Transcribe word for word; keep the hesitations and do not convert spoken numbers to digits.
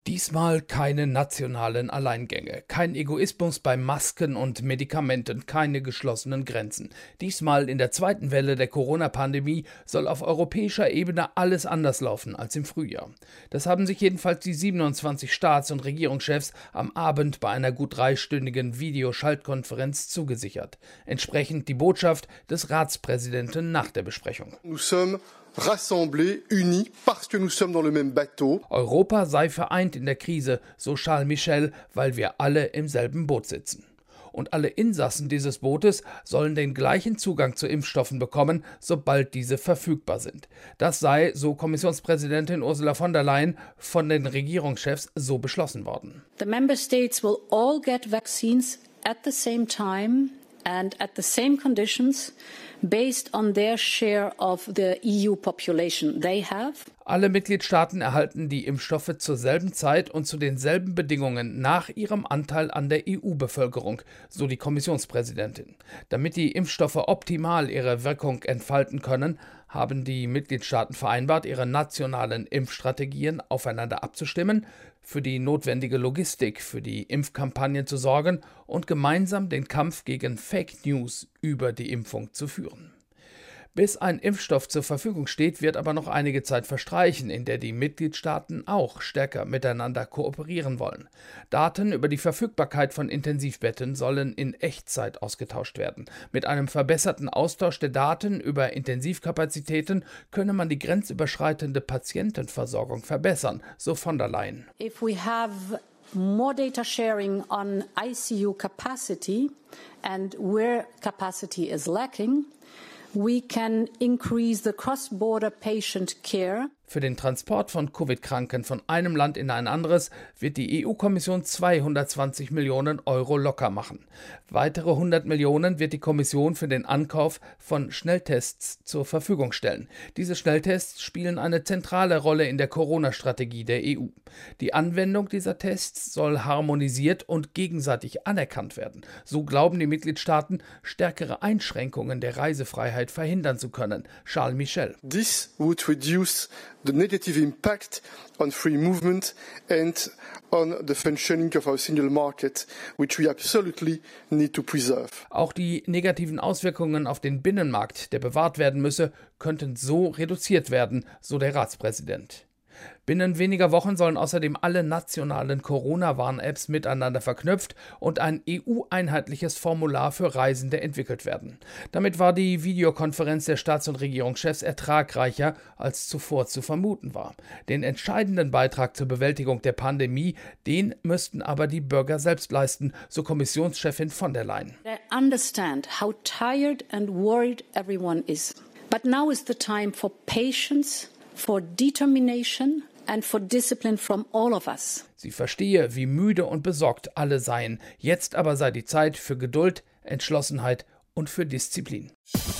Diesmal keine nationalen Alleingänge, kein Egoismus bei Masken und Medikamenten, keine geschlossenen Grenzen. Diesmal in der zweiten Welle der Corona-Pandemie soll auf europäischer Ebene alles anders laufen als im Frühjahr. Das haben sich jedenfalls die siebenundzwanzig Staats- und Regierungschefs am Abend bei einer gut dreistündigen Videoschaltkonferenz zugesichert. Entsprechend die Botschaft des Ratspräsidenten nach der Besprechung. Nous sommes rassemblés, unis, parce que nous sommes dans le même bateau. Europa sei vereint in der Krise, so Charles Michel, weil wir alle im selben Boot sitzen. Und alle Insassen dieses Bootes sollen den gleichen Zugang zu Impfstoffen bekommen, sobald diese verfügbar sind. Das sei, so Kommissionspräsidentin Ursula von der Leyen, von den Regierungschefs so beschlossen worden. The member states will all get vaccines at the same time and at the same conditions based on their share of the E U population they have. Alle Mitgliedstaaten erhalten die Impfstoffe zur selben Zeit und zu denselben Bedingungen nach ihrem Anteil an der E U-Bevölkerung, so die Kommissionspräsidentin. Damit die Impfstoffe optimal ihre Wirkung entfalten können, haben die Mitgliedstaaten vereinbart, ihre nationalen Impfstrategien aufeinander abzustimmen, für die notwendige Logistik für die Impfkampagnen zu sorgen und gemeinsam den Kampf gegen Fake News über die Impfung zu führen. Bis ein Impfstoff zur Verfügung steht, wird aber noch einige Zeit verstreichen, in der die Mitgliedstaaten auch stärker miteinander kooperieren wollen. Daten über die Verfügbarkeit von Intensivbetten sollen in Echtzeit ausgetauscht werden. Mit einem verbesserten Austausch der Daten über Intensivkapazitäten könne man die grenzüberschreitende Patientenversorgung verbessern, so von der Leyen. If we have more data sharing on I C U capacity and where capacity is lacking, we can increase the cross-border patient care. Für den Transport von Covid-Kranken von einem Land in ein anderes wird die E U-Kommission zweihundertzwanzig Millionen Euro locker machen. Weitere hundert Millionen wird die Kommission für den Ankauf von Schnelltests zur Verfügung stellen. Diese Schnelltests spielen eine zentrale Rolle in der Corona-Strategie der E U. Die Anwendung dieser Tests soll harmonisiert und gegenseitig anerkannt werden. So glauben die Mitgliedstaaten, stärkere Einschränkungen der Reisefreiheit verhindern zu können. Charles Michel. This would reduce the negative impact on free movement and on the functioning of our single market, which we absolutely need to preserve. Auch die negativen Auswirkungen auf den Binnenmarkt, der bewahrt werden müsse, könnten so reduziert werden, so der Ratspräsident. Binnen weniger Wochen sollen außerdem alle nationalen Corona-Warn-Apps miteinander verknüpft und ein E U-einheitliches Formular für Reisende entwickelt werden. Damit war die Videokonferenz der Staats- und Regierungschefs ertragreicher, als zuvor zu vermuten war. Den entscheidenden Beitrag zur Bewältigung der Pandemie, den müssten aber die Bürger selbst leisten, so Kommissionschefin von der Leyen. I understand how tired and worried everyone is. But now is the time for patience, for determination and for discipline from all of us. Sie verstehe, wie müde und besorgt alle seien. Jetzt aber sei die Zeit für Geduld, Entschlossenheit und für Disziplin.